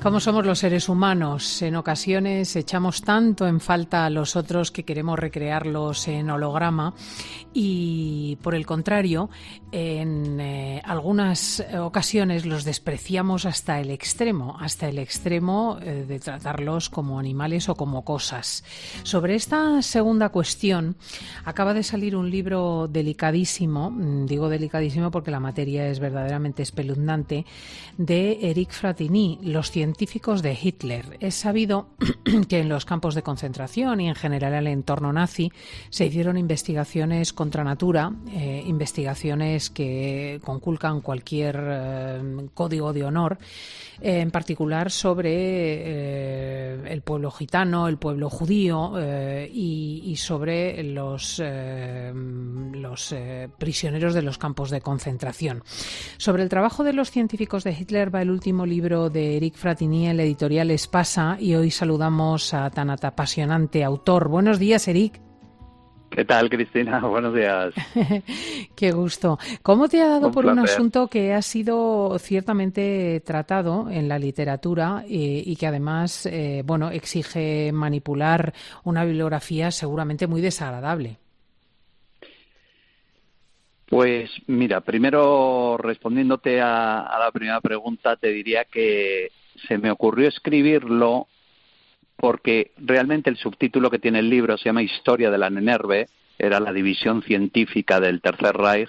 ¿Cómo somos los seres humanos? En ocasiones echamos tanto en falta a los otros que queremos recrearlos en holograma y, por el contrario, en algunas ocasiones los despreciamos hasta el extremo de tratarlos como animales o como cosas. Sobre esta segunda cuestión acaba de salir un libro delicadísimo, digo delicadísimo porque la materia es verdaderamente espeluznante, de Éric Frattini, Los científicos de Hitler. Es sabido que en los campos de concentración y en general en el entorno nazi se hicieron investigaciones contra natura, investigaciones que conculcan cualquier código de honor, en particular sobre el pueblo gitano, el pueblo judío y sobre los prisioneros de los campos de concentración. Sobre el trabajo de los científicos de Hitler va el último libro de Éric Frattini en la editorial Espasa y hoy saludamos a tan apasionante autor. Buenos días, Éric. ¿Qué tal, Cristina? Buenos días. Qué gusto. ¿Cómo te ha dado por placer. Un asunto que ha sido ciertamente tratado en la literatura y que además exige manipular una bibliografía seguramente muy desagradable? Pues mira, primero respondiéndote a la primera pregunta, te diría que se me ocurrió escribirlo porque realmente el subtítulo que tiene el libro se llama Historia de la NNRW, era la división científica del Tercer Reich.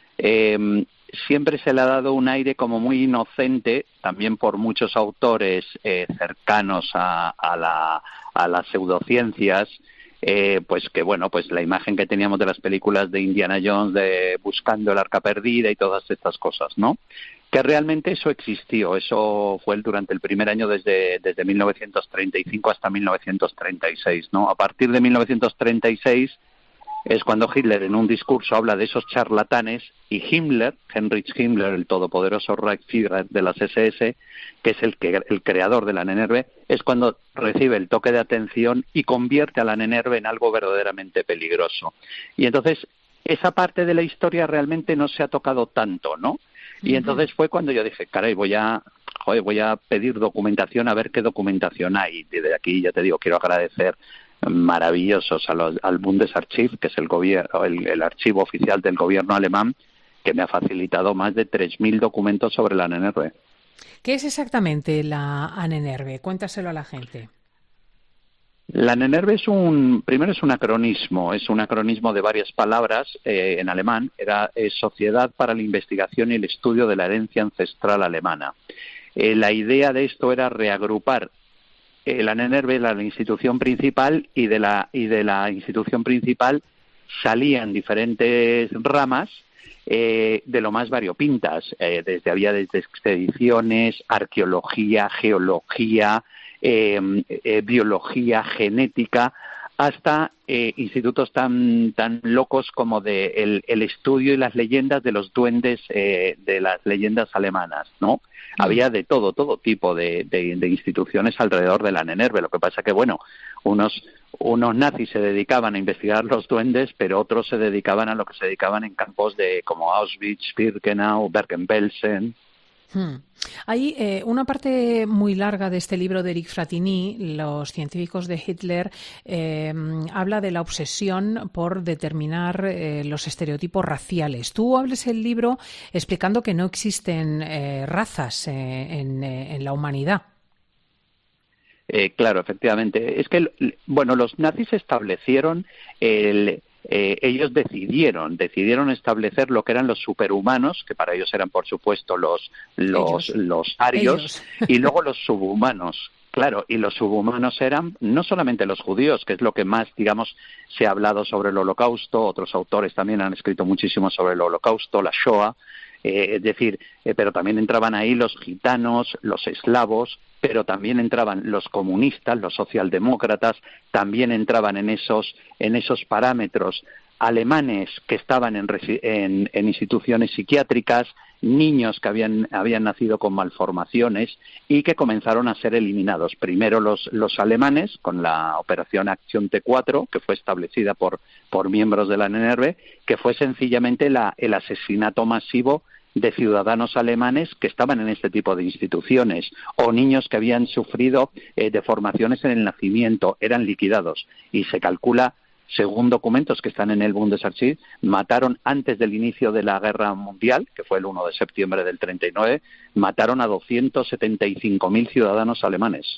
Siempre se le ha dado un aire como muy inocente, también por muchos autores cercanos a las pseudociencias, pues la imagen que teníamos de las películas de Indiana Jones, de Buscando el Arca Perdida y todas estas cosas, ¿no? Que realmente eso existió, eso fue durante el primer año desde 1935 hasta 1936, ¿no? A partir de 1936 es cuando Hitler en un discurso habla de esos charlatanes y Himmler, Heinrich Himmler, el todopoderoso Reichsführer de las SS, que es el creador de la NNRW, es cuando recibe el toque de atención y convierte a la NNRW en algo verdaderamente peligroso. Y entonces esa parte de la historia realmente no se ha tocado tanto, ¿no? Y entonces fue cuando yo dije, caray, voy a pedir documentación, a ver qué documentación hay. Desde aquí, ya te digo, quiero agradecer maravillosos al Bundesarchiv, que es el archivo oficial del gobierno alemán, que me ha facilitado más de 3.000 documentos sobre la NNRW. ¿Qué es exactamente la NNRW? Cuéntaselo a la gente. La NNRW es un acronismo de varias palabras en alemán. Era Sociedad para la Investigación y el Estudio de la Herencia Ancestral Alemana. La idea de esto era reagrupar la NNRW, la institución principal, y de la institución principal salían diferentes ramas de lo más variopintas. Había desde expediciones, arqueología, geología, biología, genética, hasta institutos tan locos como el estudio y las leyendas de los duendes de las leyendas alemanas, ¿no? Había de todo tipo de instituciones alrededor de la NNRW. Lo que pasa que, unos nazis se dedicaban a investigar los duendes, pero otros se dedicaban a lo que se dedicaban en campos como Auschwitz, Birkenau, Bergen-Belsen. Hay una parte muy larga de este libro de Éric Frattini, Los científicos de Hitler, habla de la obsesión por determinar los estereotipos raciales. Tú abres el libro explicando que no existen razas en la humanidad. Claro, efectivamente. Es que, los nazis establecieron ellos decidieron establecer lo que eran los superhumanos, que para ellos eran, por supuesto, los arios, y luego los subhumanos. Claro, y los subhumanos eran no solamente los judíos, que es lo que más, se ha hablado sobre el Holocausto. Otros autores también han escrito muchísimo sobre el Holocausto, la Shoah, pero también entraban ahí los gitanos, los eslavos, pero también entraban los comunistas, los socialdemócratas, también entraban en esos parámetros alemanes que estaban en instituciones psiquiátricas, niños que habían nacido con malformaciones y que comenzaron a ser eliminados. Primero los alemanes, con la operación Acción T4, que fue establecida por miembros de la NNRW, que fue sencillamente el asesinato masivo de ciudadanos alemanes que estaban en este tipo de instituciones, o niños que habían sufrido deformaciones en el nacimiento, eran liquidados. Y se calcula, según documentos que están en el Bundesarchiv, mataron antes del inicio de la Guerra Mundial, que fue el 1 de septiembre del 39, mataron a 275.000 ciudadanos alemanes.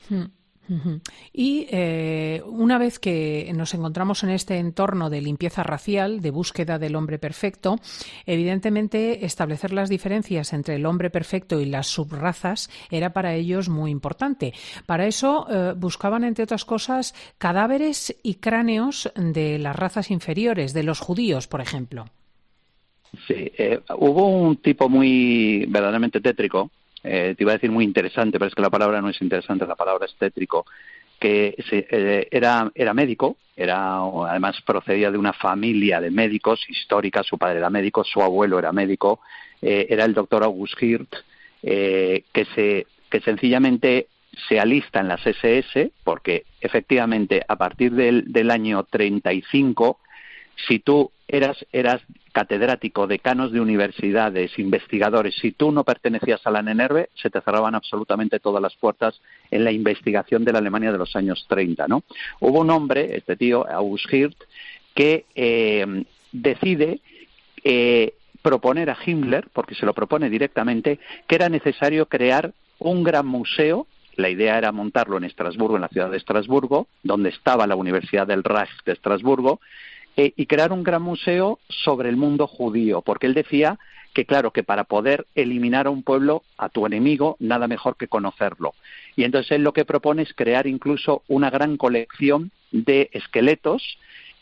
Y una vez que nos encontramos en este entorno de limpieza racial, de búsqueda del hombre perfecto, evidentemente establecer las diferencias entre el hombre perfecto y las subrazas era para ellos muy importante. Para eso buscaban, entre otras cosas, cadáveres y cráneos de las razas inferiores, de los judíos, por ejemplo. Sí, hubo un tipo muy verdaderamente tétrico, te iba a decir muy interesante, pero es que la palabra no es interesante, la palabra es tétrico, que era médico, además procedía de una familia de médicos histórica, su padre era médico, su abuelo era médico, era el doctor August Hirt, que sencillamente se alista en las SS, porque efectivamente a partir del año 35, si tú eras catedrático, decanos de universidades, investigadores, si tú no pertenecías a la NNRV, se te cerraban absolutamente todas las puertas en la investigación de la Alemania de los años 30, ¿no? Hubo un hombre, este tío, August Hirt, que decide proponer a Himmler, porque se lo propone directamente, que era necesario crear un gran museo. La idea era montarlo en Estrasburgo, en la ciudad de Estrasburgo, donde estaba la Universidad del Reich de Estrasburgo, y crear un gran museo sobre el mundo judío, porque él decía que, claro, que para poder eliminar a un pueblo, a tu enemigo, nada mejor que conocerlo. Y entonces él lo que propone es crear incluso una gran colección de esqueletos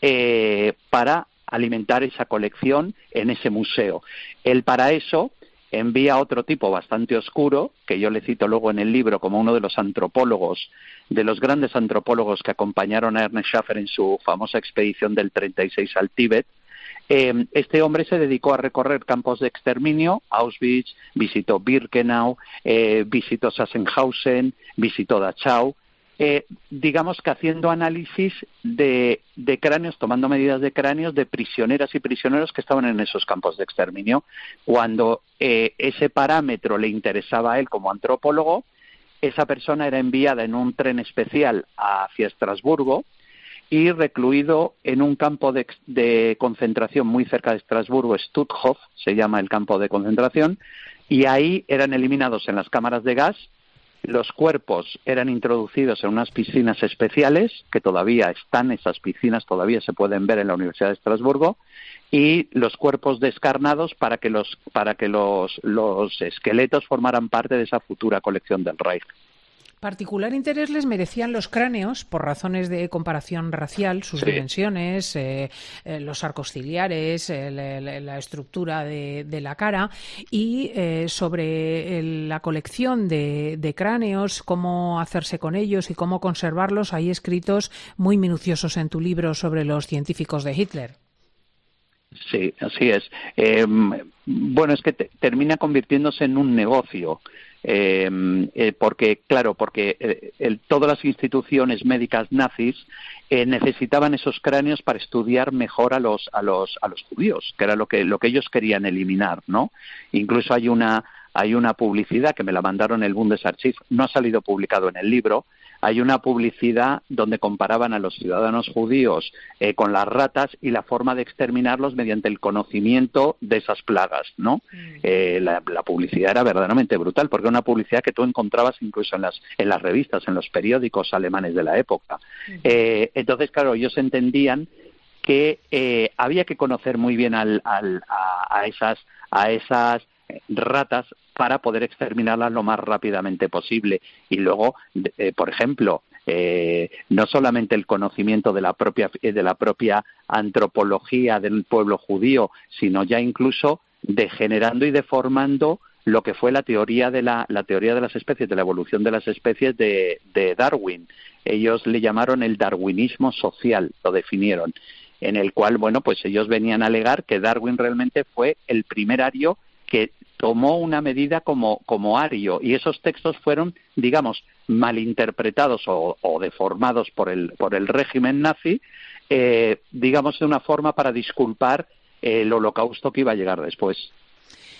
para alimentar esa colección en ese museo. Él para eso envía a otro tipo bastante oscuro, que yo le cito luego en el libro como uno de los antropólogos, de los grandes antropólogos que acompañaron a Ernest Schaffer en su famosa expedición del 36 al Tíbet. Este hombre se dedicó a recorrer campos de exterminio, Auschwitz, visitó Birkenau, visitó Sachsenhausen, visitó Dachau, digamos que haciendo análisis de cráneos, tomando medidas de cráneos de prisioneras y prisioneros que estaban en esos campos de exterminio. Cuando ese parámetro le interesaba a él como antropólogo, esa persona era enviada en un tren especial hacia Estrasburgo y recluido en un campo de concentración muy cerca de Estrasburgo, Stutthof, se llama el campo de concentración, y ahí eran eliminados en las cámaras de gas. Los cuerpos eran introducidos en unas piscinas especiales, que todavía están, esas piscinas todavía se pueden ver en la Universidad de Estrasburgo, y los cuerpos descarnados para que los esqueletos formaran parte de esa futura colección del Reich. Particular interés les merecían los cráneos por razones de comparación racial, sus dimensiones, los arcos ciliares, la estructura de la cara, y sobre la colección de cráneos, cómo hacerse con ellos y cómo conservarlos, hay escritos muy minuciosos en tu libro sobre los científicos de Hitler. Sí, así es. Bueno, es que termina convirtiéndose en un negocio. Porque todas las instituciones médicas nazis necesitaban esos cráneos para estudiar mejor a los judíos, que era lo que ellos querían eliminar, ¿no? Incluso hay una publicidad que me la mandaron el Bundesarchiv, no ha salido publicado en el libro. Hay una publicidad donde comparaban a los ciudadanos judíos con las ratas y la forma de exterminarlos mediante el conocimiento de esas plagas, ¿no? La publicidad era verdaderamente brutal, porque era una publicidad que tú encontrabas incluso en las revistas, en los periódicos alemanes de la época. Entonces, claro, ellos entendían que había que conocer muy bien a esas ratas para poder exterminarlas lo más rápidamente posible. Y luego, por ejemplo, no solamente el conocimiento de la propia antropología del pueblo judío, sino ya incluso degenerando y deformando lo que fue la teoría de las especies, de la evolución de las especies de Darwin. Ellos le llamaron el darwinismo social, lo definieron, en el cual, bueno, pues ellos venían a alegar que Darwin realmente fue el primer ario que tomó una medida como ario, y esos textos fueron, digamos, malinterpretados o deformados por el régimen nazi, digamos, de una forma para disculpar el holocausto que iba a llegar después.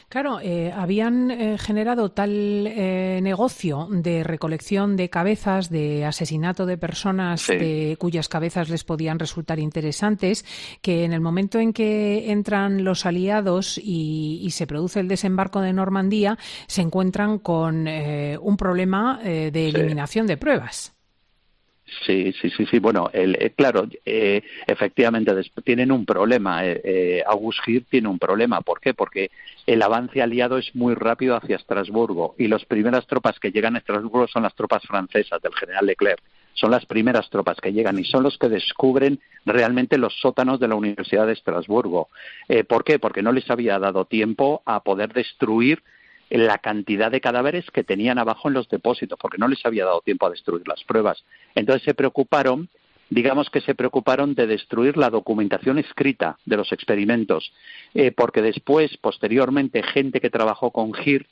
Claro, habían generado tal negocio de recolección de cabezas, de asesinato de personas Sí. cuyas cabezas les podían resultar interesantes, que en el momento en que entran los aliados y se produce el desembarco de Normandía, se encuentran con un problema de Sí. eliminación de pruebas. Sí, sí, sí, sí. Bueno, claro, efectivamente tienen un problema. August Hirth tiene un problema. ¿Por qué? Porque el avance aliado es muy rápido hacia Estrasburgo y las primeras tropas que llegan a Estrasburgo son las tropas francesas del general Leclerc. Son las primeras tropas que llegan y son los que descubren realmente los sótanos de la Universidad de Estrasburgo. ¿Por qué? Porque no les había dado tiempo a poder destruir la cantidad de cadáveres que tenían abajo en los depósitos, porque no les había dado tiempo a destruir las pruebas. Entonces se preocuparon de destruir la documentación escrita de los experimentos, porque después, posteriormente, gente que trabajó con Hirth,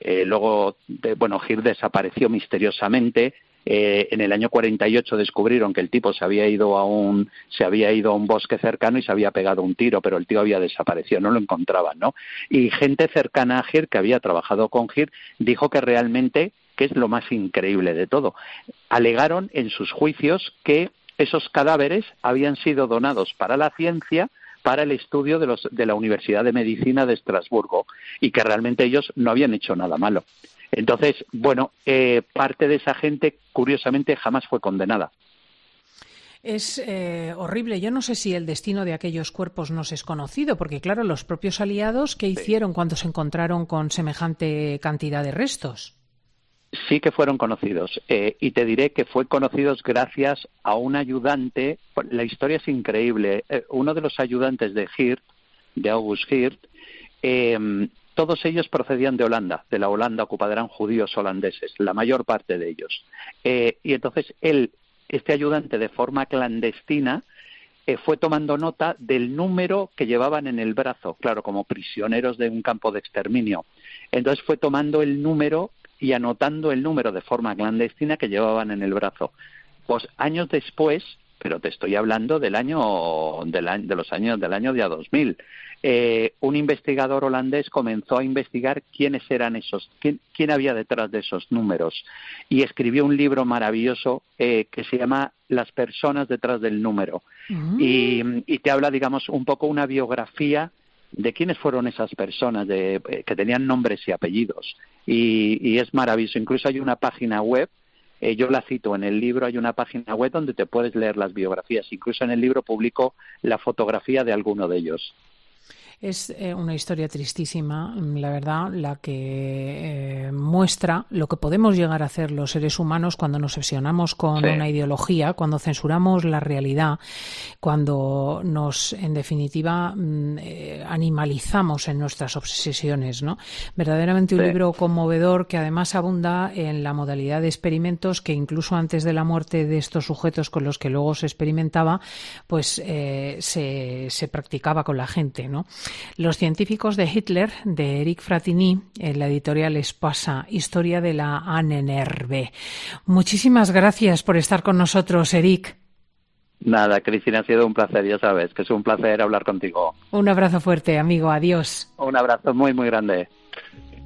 Hirth desapareció misteriosamente. En el año 48 descubrieron que el tipo se había ido a un bosque cercano y se había pegado un tiro, pero el tío había desaparecido, no lo encontraban, ¿no? Y gente cercana a Hirth, que había trabajado con Hirth, dijo que realmente, que es lo más increíble de todo, alegaron en sus juicios que esos cadáveres habían sido donados para la ciencia, para el estudio de la Universidad de Medicina de Estrasburgo, y que realmente ellos no habían hecho nada malo. Entonces, parte de esa gente, curiosamente, jamás fue condenada. Es horrible. Yo no sé si el destino de aquellos cuerpos nos es conocido, porque claro, los propios aliados, ¿qué hicieron cuando se encontraron con semejante cantidad de restos? Sí que fueron conocidos, y te diré que fue conocidos gracias a un ayudante. La historia es increíble. Uno de los ayudantes de August Hirth, todos ellos procedían de Holanda, de la Holanda ocupada, eran judíos holandeses, la mayor parte de ellos. Y entonces este ayudante, de forma clandestina, fue tomando nota del número que llevaban en el brazo, claro, como prisioneros de un campo de exterminio. Entonces fue tomando el número y anotando el número de forma clandestina que llevaban en el brazo. Pues años después, pero te estoy hablando del año 2000, un investigador holandés comenzó a investigar quiénes eran quién había detrás de esos números, y escribió un libro maravilloso que se llama Las personas detrás del número. Y te habla, digamos, un poco una biografía de quiénes fueron esas personas que tenían nombres y apellidos, y es maravilloso. Incluso hay una página web, yo la cito en el libro, hay una página web donde te puedes leer las biografías. Incluso en el libro publico la fotografía de alguno de ellos. Es una historia tristísima, la verdad, la que muestra lo que podemos llegar a hacer los seres humanos cuando nos obsesionamos con una ideología, cuando censuramos la realidad, cuando nos, en definitiva, animalizamos en nuestras obsesiones, ¿no? Verdaderamente un libro conmovedor que además abunda en la modalidad de experimentos que incluso antes de la muerte de estos sujetos con los que luego se experimentaba, pues se practicaba con la gente, ¿no? Los científicos de Hitler, de Eric Fratini, en la editorial Espasa, Historia de la ANNRB. Muchísimas gracias por estar con nosotros, Eric. Nada, Cristina, ha sido un placer, ya sabes, que es un placer hablar contigo. Un abrazo fuerte, amigo, adiós. Un abrazo muy, muy grande.